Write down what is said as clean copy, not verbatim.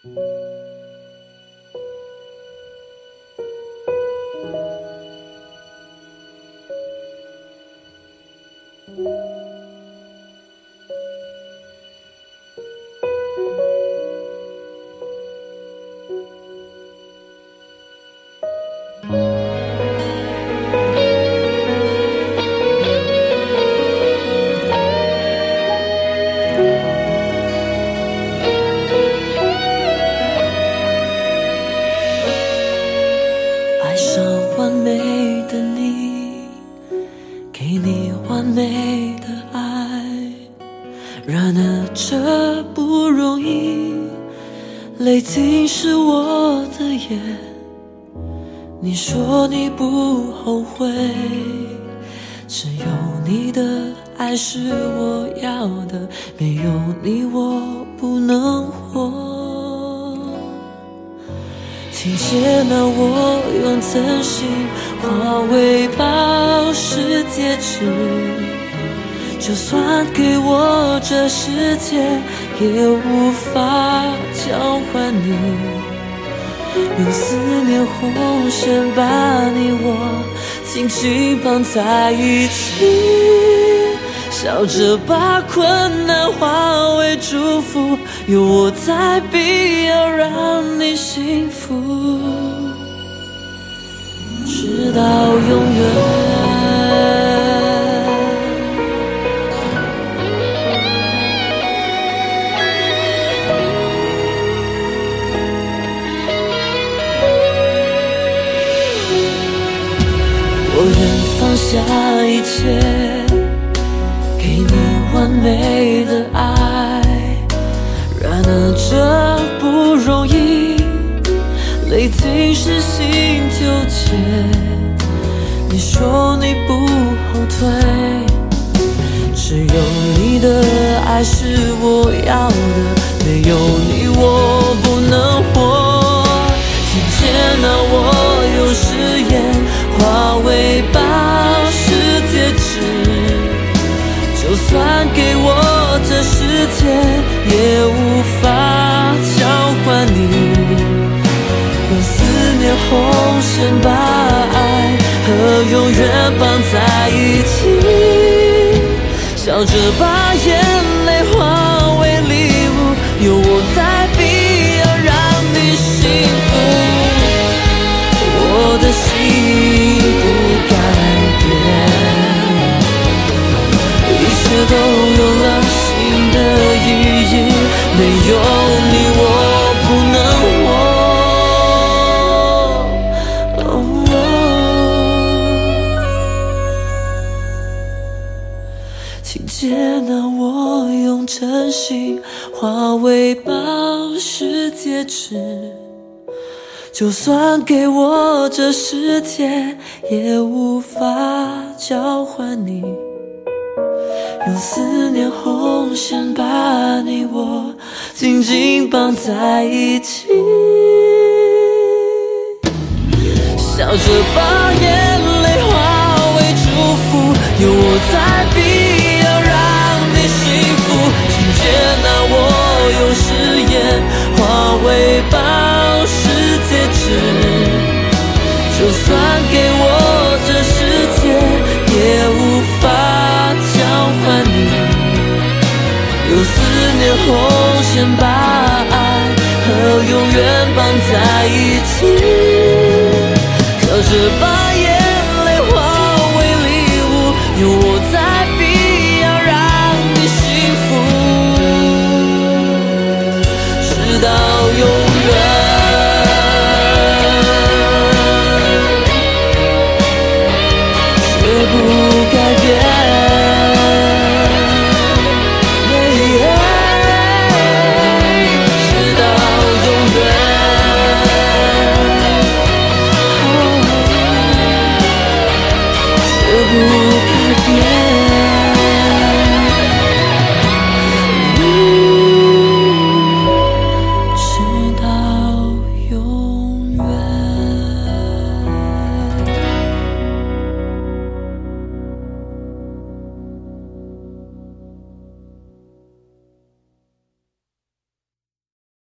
爱上完美的你，给你完美的爱，然而这不容易，泪浸湿我的眼。你说你不后悔，只有你的爱是我要的，没有你我不能活。请接纳我用真心化为宝石戒指，就算给我这世界，也无法交换你。用思念红线把你我紧紧绑在一起，笑着把困难化为祝福，有我在，必要让你幸福，直到永远。我愿放下一切，给你完美的爱，然而这不容易，泪浸湿心纠结。你说你不后退，只有你的爱是我要的，没有你我不能活。请接纳我用誓言化为宝石戒指，就算给我这世界，也无法交换你。用思念红线把爱和永远绑在一起，笑着把眼泪化为礼物，有我在，必要让你幸福。我的心不改变，一切都有了新的意义，没有你我不能活。请接纳我用真心化为宝石戒指，就算给我这世界，也无法交换你。用思念红线把你我紧紧绑在一起，笑着把眼泪化为祝福，有我在，必要让你幸福。请接纳我用誓言化为宝石戒指，就算给我这世界，也无法交换你。用思念红线把爱和永远绑在一起，笑着把眼泪化为礼物，有我